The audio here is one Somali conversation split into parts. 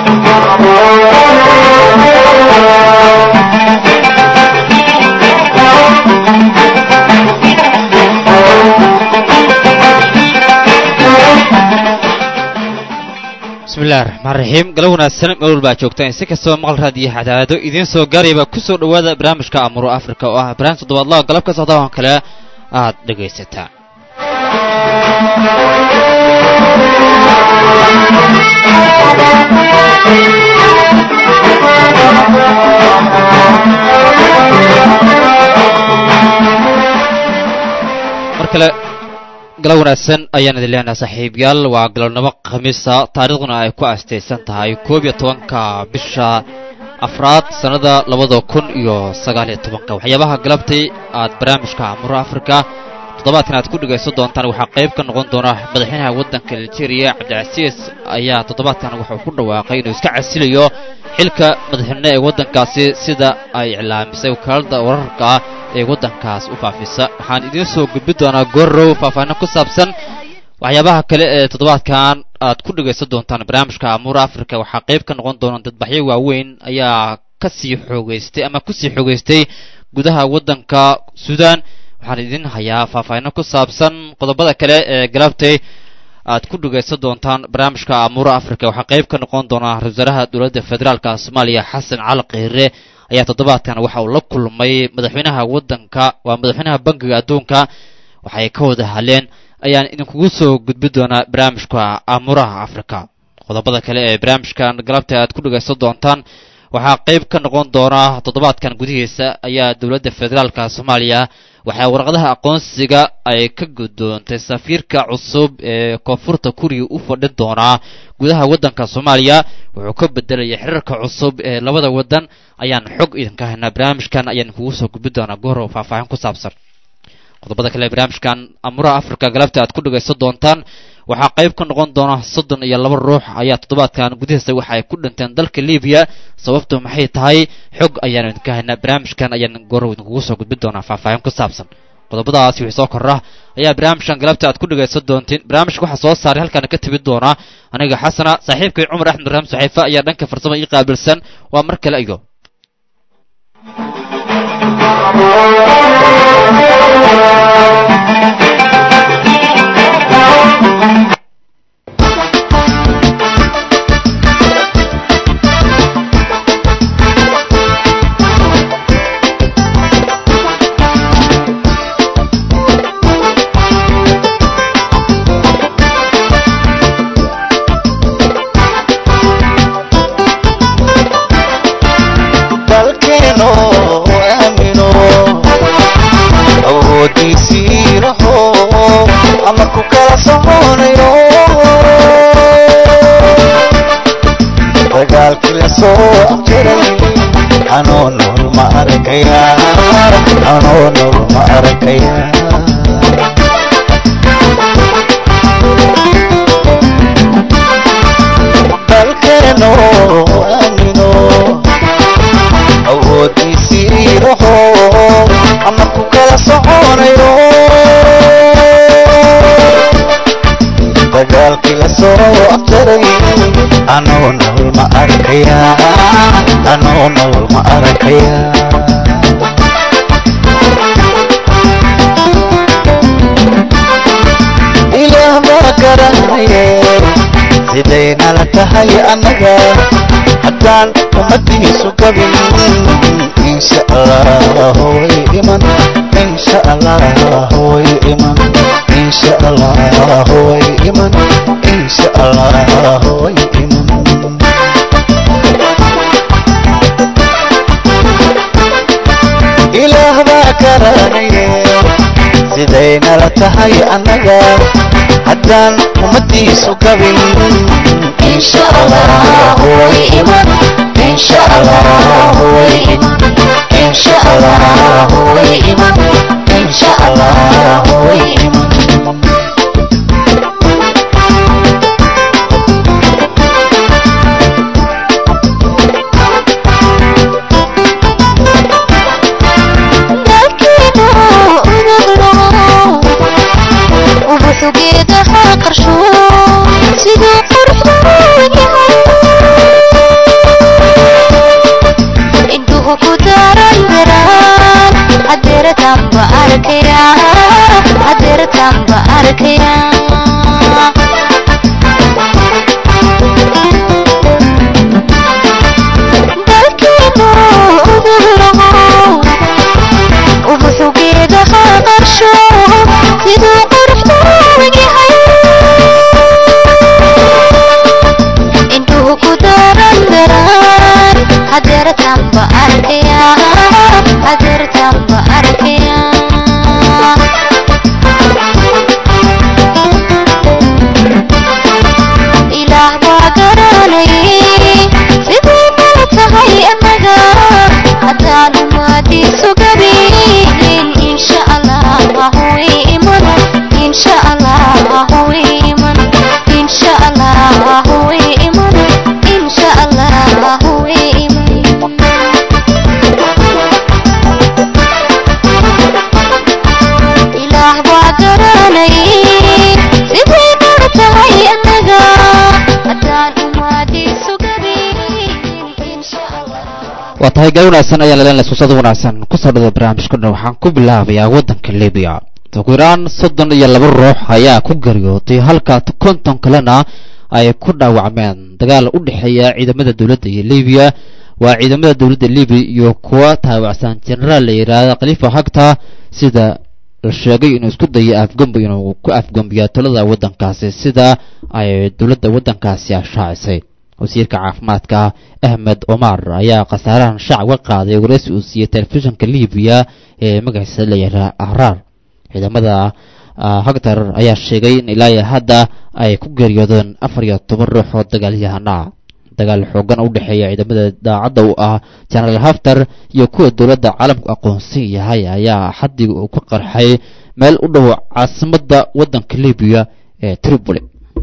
bismillaahir rahmaanir rahiim galab wanaagsan meel baa joogtaan si kastoo maqal raadiyo xadaado idiin soo gaarayba ku soo dhawaada barnaamijka amuro afrika oo ah barnaamij toddobaadlaha galab ka socda oo kale aad dhagaysataan markale galab wanaagsan ayaan idin leenahay saaxiibayaal waa galabnimo khamiisa taariikhduna ay ku aastaysan tahay 11-ka bisha afraad sanada 2019 waxyaabaha galabtay aad barnaamijka amuro afrika toddobaadkan aad ku dhagaysan doontaan waxaa qayb ka noqon doona madaxweynaha waddanka Nigeria Cabdicasiis ayaa toddobaadkan wuxuu ku dhawaaqay inuu iska casilayo xilka madaxweynaha ee waddankaasi sida ay iclaamisay wakaaladda wararka ee waddankaas u faafisa waxaan idiin soo gudbin doonaa goorow faahfaahin ku saabsan waxyaabaha kale ee toddobaadkan aad ku dhagaysan doontaan barnaamijka amuro afrika waxaa qayb ka noqon doona dadbaxyo waaweyn ayaa ku sii xoogaystay gudaha waddanka Suudaan waxaan idin hayaa faahfaahin ku saabsan qodobada kale ee galabtay aad ku dhagaysan doontaan barnaamijka amuro afrika waxaa qayb ka noqon doona wasaaraha dowladda federaalka Soomaaliya Xasan Cali Kheyre ayaa toddobaadkan waxa uu la kulmay madaxweynaha waddanka waa madaxweynaha bangiga adduunka waxay ka wada hadleen ayaan idinkugu soo gudbin doonaa barnaamijka amuraha afrika qodobada kale ee barnaamijkan galabta aad ku dhagaysan doontaan waxaa qayb ka noqon doona toddobaadkan gudihiisa ayaa dowladda federaalka Soomaaliya waxay warqadaha aqoonsiga ay ka gudoontay safiirka cusub ee koonfurta Kuuriya u fadhin doona gudaha waddanka Soomaaliya wuxuu ka bedelay xiriirka cusub ee labada waddan ayaan xog idinka haynaa barnaamijkan ayaan kugu soo gudbin doonaa goor oo faahfaahin ku saabsan qodobada kale barnaamijkan amuraha afrika galabta aad ku dhagaysan doontaan waxaa qayb ka noqon doona 32 ruux ayaa toddobaadkan gudihiisa waxa ay ku dhinteen dalka Liibiya sababtu maxay tahay xog ayaan idinka haynaa barnaamijkan ayaan goor idinkugu soo gudbin doonaa faahfaahin ku saabsan qodobadaas wixii soo korra ayaa barnaamijkan galabta aad ku dhagaysan doontiin barnaamijka waxa soo saaray halkan ka tibid doona aniga xasana saaxiibkay Umar Axmed Raam Saxiifa ayaa dhanka farsamo ii qaabilsan waa mar kale iyo haddaan ummadiisu gabin insha Allah way iman insha Allah way iman insha Allah way iman insha Allah way iman وبحقيقة قرشو سيدو فرحو waa tahay gal wanaagsan ayaa leedahay suusada wanaagsan ku soo dhawaa barnaamijkana waxaan ku bilaabayaa wadanka Liibiya ugu yaraan 32 ruux ayaa ku geeriyooday halka 50 kalena ay ku dhaawacmeen dagaal u dhaxeeya ciidamada dawladda iyo Liibiya waa ciidamada dawladda Liibiya iyo kuwa taabacsan General la yiraahdo Khalifa Haftar sida la sheegay inuu isku dayay afgambi inuu ku afgambiyo talada wadankaasi sida ay dawladda wadankaasi ashaacisay wasiirka caafimaadka Ahmed Omar ayaa qasaarahan shacabka qaaday wareysi uu siiyay telefishinka Liibiya ee magaciisa la yiraahdo Ahrar ciidamada Haftar ayaa sheegay in ilaa hadda ay ku geeriyoodeen 14 ruux oo dagaalyahana dagaal xoogan u dhaxeeya ciidamada daacadda u ah General Haftar iyo kuwa dawladda caalamka aqoonsan yahay ayaa xaddiga uu ku qarxay meel u dhow caasimadda wadanka Liibiya ee Tripoli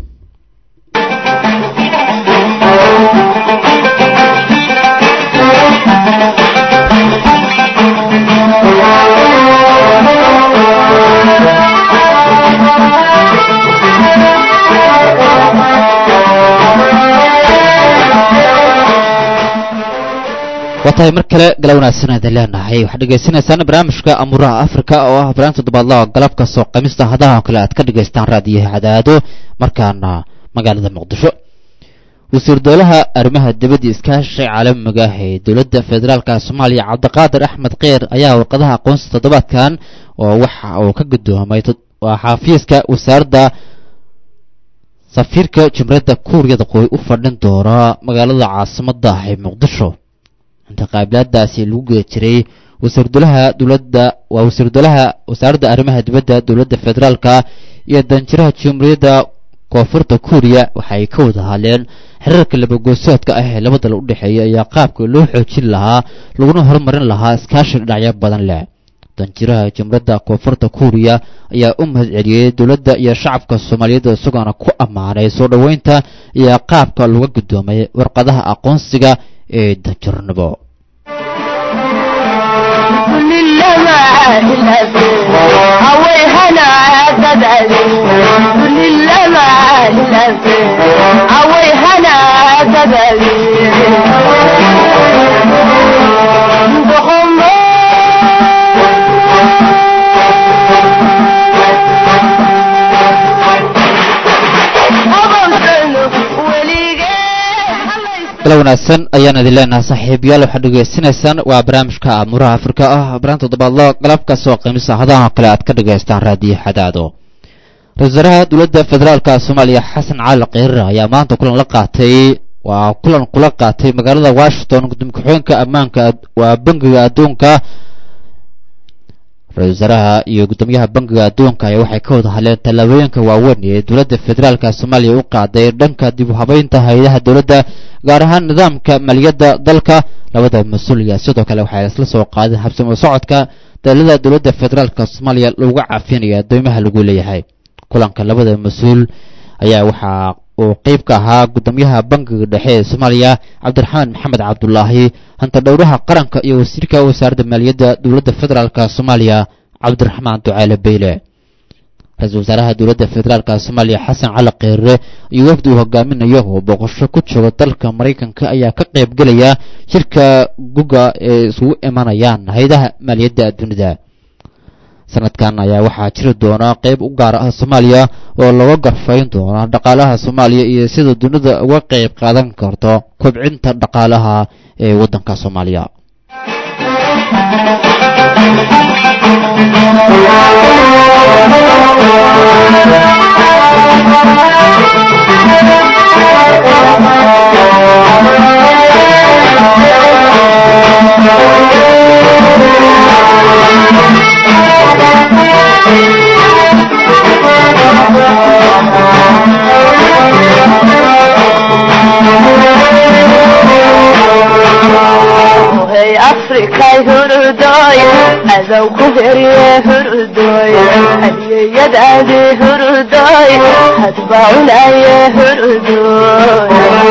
watahay mar kale galab wanaagsan aad leenahay waxa dhageysanaysaan barnaamijka amuraha Afrika oo ah barnaamij toddobaadlaha galabka soo qamista hadaha kale aad ka dhageystaan raadiyaha Cadaado markaana magaalada Muqdisho wasiir dawlaha arrimaha dibadda iskaashiga caalamiga ah ee dawladda federaalka Soomaaliya Cabdiqaadir Axmed Qeer ayaa warqadaha aqoonsiga toddobaadkan oo waxa uu ka gudoomay xafiiska wasaaradda safiirka Jamhuuriyadda Kuuriyada Waqooyi u fadhin doona magaalada caasimadda ah ee Muqdisho inta qaabiladaasi lagu geejiray wasiir dawlaha dawladda waa wasiir dawlaha wasaaradda arrimaha dibadda dawladda federaalka iyo danjiraha Jamhuuriyadda Koonfurta Kuuriya waxay ka wada hadleen xiriirka labagoosoodka ah ee labada dal u dhaxeeya iyo qaabka loo xoojin lahaa laguna horumarin lahaa iskaashi dhinacyo badan leh danjiraha Jamhuuriyadda Koonfurta Kuuriya ayaa u mahadceliyay dawladda iyo shacabka Soomaaliyeed isagoo ku amaanay soo dhaweynta iyo qaabka looga gudoomay warqadaha aqoonsiga ee danjirnimo galab wanaagsan ayaan idin leenahay saaxiibayaal waxa dhageysanaysaan waa barnaamijka amuraha Afrika ah barnaamij toddobaadla galabka soo qiimisa hadaha kale aad ka dhageystaan raadiyaha Cadaado Ra'iisul Dawladda Federaalka Soomaaliya Xasan Cali Qeyrre ayaa maanta kulan kula qaatay magaalada Washington gudoomiye ku-xigeenka ammaanka waa bangiga adduunka Ra'iisul iyo gudoomiyaha bangiga adduunka ayaa waxay ka wada hadleen talaabooyinka waaweyn ee dawladda federaalka Soomaaliya u qaaday dhanka dib u habeynta hay'adaha dawladda gaar ahaan nidaamka maaliyadda dalka labada mas'uuliyiin sidoo kale waxay isla soo qaadeen habsami u socodka dawladda federaalka Soomaaliya lagu caafinayo deymaha lagu leeyahay kulanka labada mas'uul ayaa waxa oo qayb ka ahaa gudoomiyaha bangiga dhexe ee Soomaaliya Cabdiraxmaan Maxamed Cabdullaahi hanta dhowraha qaranka iyo wasiirka wasaaradda maaliyadda dawladda federaalka Soomaaliya Cabdiraxmaan Ducaale Beyle Ra'iisul Wasaaraha dawladda federaalka Soomaaliya Xasan Cali Qeyrre iyo wafdi uu hogaaminayo oo boqosho ku jooga dalka Mareykanka ayaa ka qayb galaya shirka guga ee isugu imanayaan hay'adaha maaliyadda dunida sanadkan ayaa waxaa jiri doona qayb u gaar ah Soomaaliya oo laga garfayn doono dhaqaalaha Soomaaliya iyo sida dunida uga qayb qaadan karto kobcinta dhaqaalaha ee waddanka Soomaaliya. Africa hurdoy adow ku heriye hurdoy hadiyadade hurdoy hadbaunaye hurdoy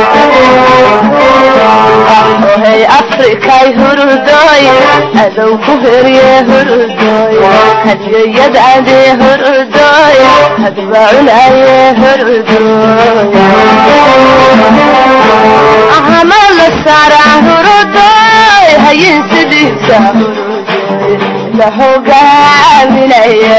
hey Africa hurdoy adow ku heriye hurdoy hadiyadade hurdoy hadbaunaye hurdoy ahamal sara hurdoy hayin sidisa la hogaaminaya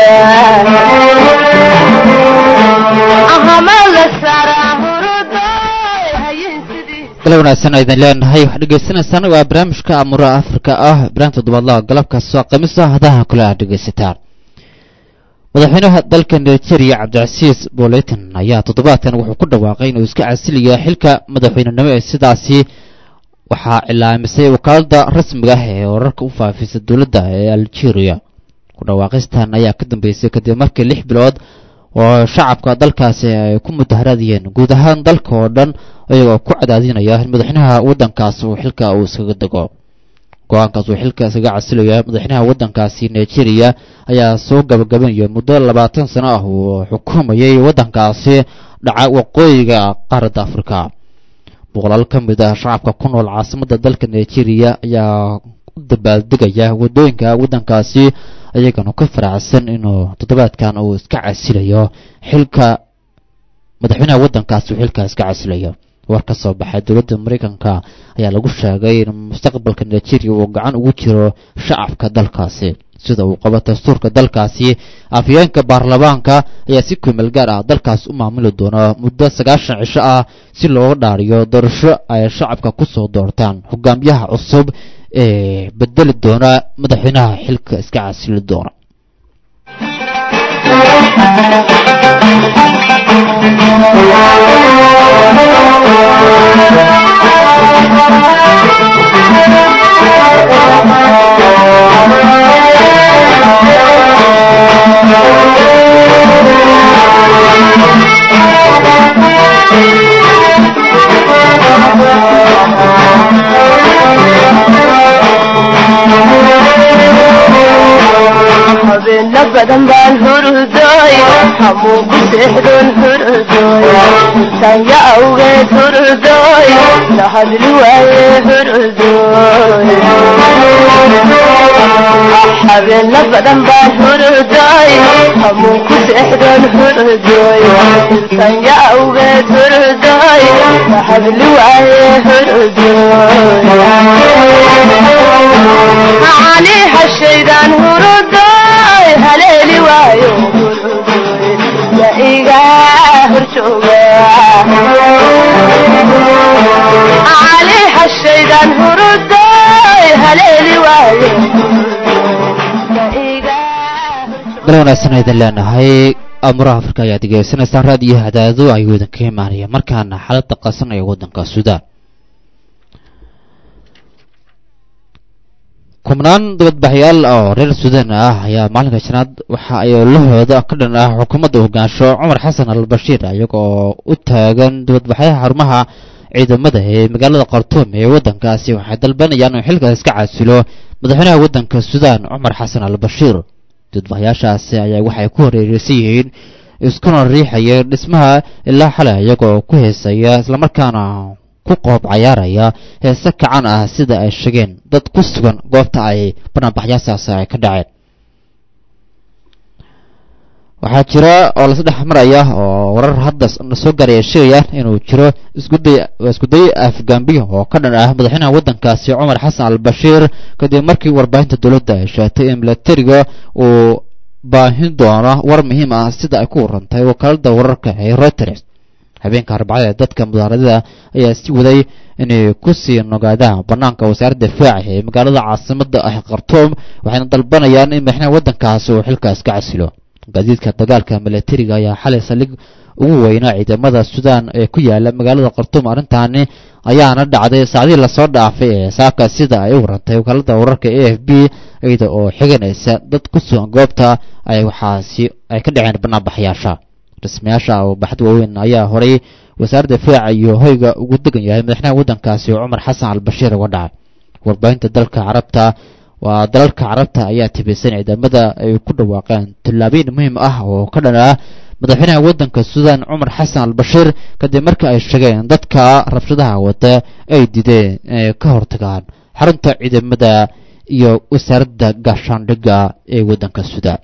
ahamal sara hurdoy hayin sidisa kala wanaagsan aydan leenahay wax dhageysanaysaan waa barnaamijka Amura Afrika ah barnaamijka toddobaadlaha galabka soo qamiisa hadaha kula dhageysataan madaxweynaha dalka Nigeria Cabdicasiis Boletin ayaa toddobaadkan wuxuu ku dhawaaqay inuu iska casiliyo xilka madaxweynenimo ee sidaasi waxaa cilaamisay wakaalada rasmiga ah ee wararka u faafisay dawladda ee Algeria ku dhawaaqistan ayaa ka dambeysay kadib markii 6 bilood oo shacabka dalkaasi ay ku mudaharaadiyeen guud ahaan dalka oo dhan ayagoo ku cadaadinaya madaxweynaha waddankaas uu xilka uu iskaga dago go'aankaas uu xilka iskaga casilaya madaxweynaha waddankaasi Nigeria ayaa soo gabagabanaya muddo 20 sano ah oo xukuumayay waddankaasi dhaca waqooyiga qaaradda Afrika boqolaal ka mid ah shacabka ku nool caasimadda dalka Nigeria ayaa u dabaaldegaya wadooyinka waddankaasi ayagana ka faraxsan inuu toddobaadkan uu iska casilayo xilka madaxweynaha waddankaasi uu xilka iska casilayo war ka soo baxay dawladda Mareykanka ayaa lagu sheegay in mustaqbalka Nigeria uu gacan ugu jiro shacabka dalkaasi sida uu qabo dastuurka dalkaasi afyeenka baarlamaanka ayaa si kumeel gaar ah dalkaas u maamuli doona muddo 90 cisho ah si loo dhaariyo doorasho ay shacabka ku soo doortaan hogaamiyaha cusub ee bedeli doona madaxweynaha xilka iska casili doona habeenna badan baan hurdoy hamuu ku seexdoon hurdoy tanya awgeed hurdoy la hadli waaye hurdoy habeenna badan baan hurdoy hamuu ku seexdoon hurdoy tanya awgeed hurdoy la hadli waaye hurdoy ani hashaydan hurdoy haleeli waayo ya iga horjooga ali hashaydan hurdoy haleeli waayo ya iga kala wanaagsan aydan leenahay Amura Afrika ayaa dhegeysanaysaa raadiyo hadaado ay wadan ka imaanaya markaana xaaladda qasan ee waddanka Suudaan kumnaan dibadbaxyaal oo reer Suudaan ah ayaa maalinka shanaad waxa ay lahooda ka dhan ah xukuumadda hogaansho Umar Xasan al-Bashir ayagoo u taagan dibadbaxyaha xarumaha ciidamada ee magaalada Khartoum ee waddankaasi waxay dalbanayaan in xilka iska casilo madaxweynaha waddanka Suudaan Umar Xasan al-Bashir dibadbaxyaashaasi ayaa waxay ku horeeraysan yihiin iskuna riixaya dhismaha ilaa xalay ayagoo ku heesaya isla markaana ku qoob cayaaraya heesa kacan ah sida ay sheegeen dad ku sugan goobta ay barnaamijyaashaasi ay ka dhaceen waxaa jira oo la saddex maraya oo warar hadda soo gaaraya sheegayaan inuu jiro isku day afgambiyo oo ka dhan ah madaxweynaha waddankaasi Umar Xasan al-Bashir kadib markii warbaahinta dawladda ay sheegtay in militariga uu baahin doona war muhiim ah sida ay ku warantay wakaalada wararka ee Reuters. habeenka arbacada dadka mudaaradada ayaa si waday inay ku sii nogaadaan banaanka wasaaradda difaaca ee magaalada caasimadda ah Khartoum waxayna dalbanayaan in madaxweynaha waddankaasi uu xilkaas ka casilo. gaadiidka dagaalka militariga ayaa xalay salig ugu weynaa ciidamada Suudaan ee ku yaala magaalada Khartoum. arrintaani ayaana dhacday saacadii la soo dhaafay ee saaka sida ay warantay wakaalada wararka AFP iyada oo xiganaysa dad ku sugan goobta ay waxaasi ay ka dhaceen banaanbaxayaasha. rasmiyaasha oo baxad waaweyn ayaa horay wasaaradda difaaca iyo hoyga ugu degan yahay madaxweynaha waddankaasi Umar Xasan al-Bashir uga dhacay. warbaahinta dalalka carabta ayaa tibisan ciidamada ay ku dhawaaqeen tallaabooyin muhiim ah oo ka dhan ah madaxweynaha waddanka Suudaan Umar Xasan al-Bashir kadib markii ay sheegeen dadka rabshadaha wada ay dideen inay ka hortagaan xarunta ciidamada iyo wasaaradda gaashaandhigga ee waddanka Suudaan.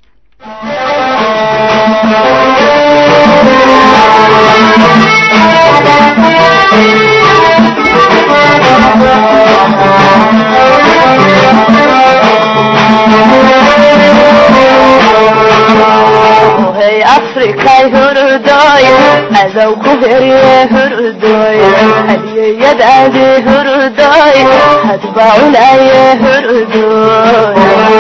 Hey Africa hurdoy adow ku heriye hurdoy hadiyada hurdoy hadba unaye hurdoy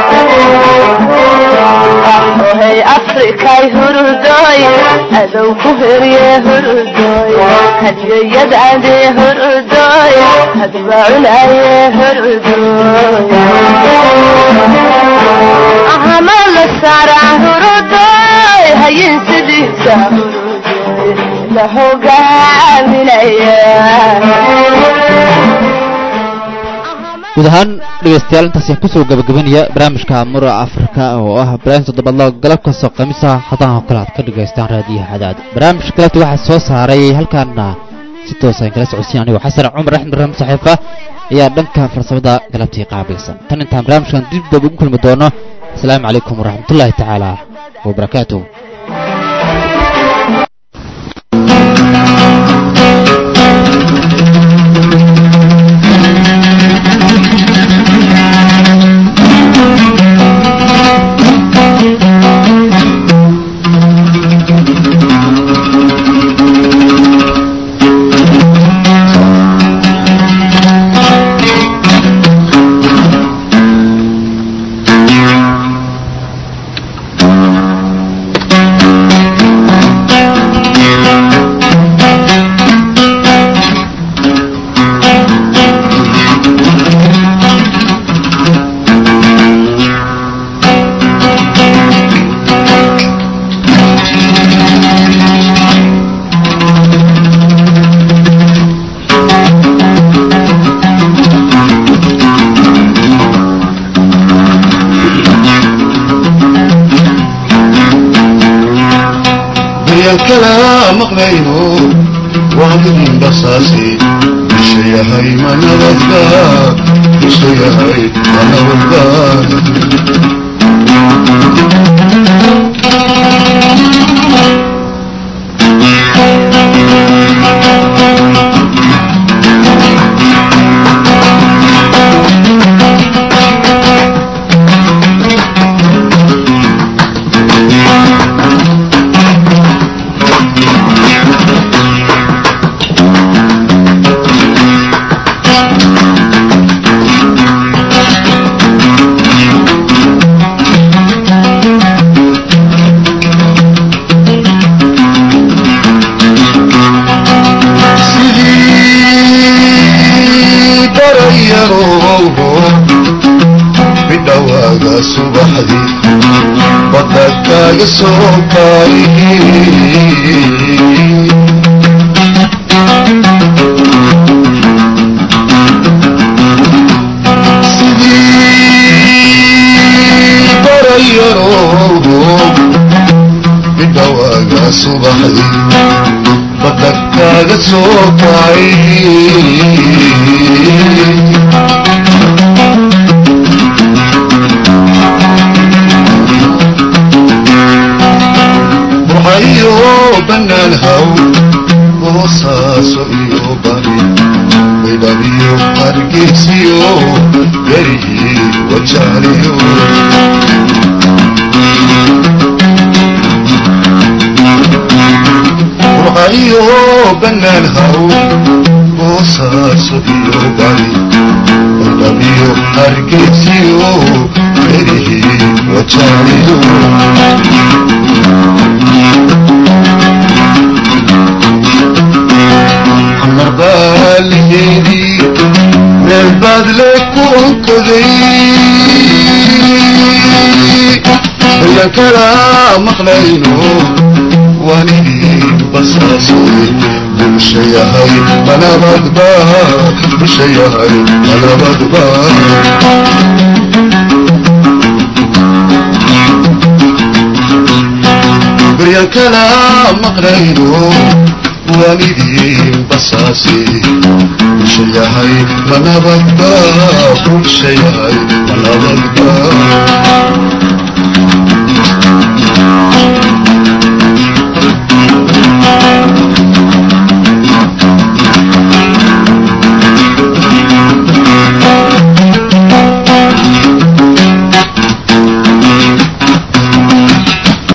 Hey Africa hurdoy adow ku heriye hurdoy hadiyada hurdoy hadba unaye hurdoy ahamal sara hurdoy hayin sidisa la hogaaminaya guud ahaan dhegeystayaal intaas ayaan kusoo gabagabanaya barnaamijka Mura Afrika oo ah barnaamij toddobaadle galab kasta khamiisa haddana oo kale aad ka dhegaystaan raadiyaha Cadaad. barnaamijka galabta waxaa soo saaray halkaana si toos ah kala socodsiin anigoo Xasan Cumar Axmed Raam saxiifa ayaa dhanka farsamada galabtii qaabilsan. tan intaan barnaamijkan dib ugu kulmi doono. السلام عليكم ورحمة الله تعالى وبركاته. الكلام مقنعه وعدم بصاصي الشيء هاي ما نرضاك الشيء هاي ما نرضاك subaxdii badakaaga soo kaayay sidii barayaroodo bidhawaaga subaxdii badakaaga soo kaayay بنان هاو بوصاصو إيو باني ويبابيو قرقيسيو يريي وجاليو burcayo banaan haw boosaaso iyo bari baydhabiyo hargeysiyo berihii wajaaliyo xamar baaliyeedii meel baad le ku onkoday bayan kala maqlayno wanidii basaasay bulsha yahay manabadba bulsha yahay manabadba bayan kala maqlayno wanidii basaasay bulsha yahay manabadba bulsha yahay manabadba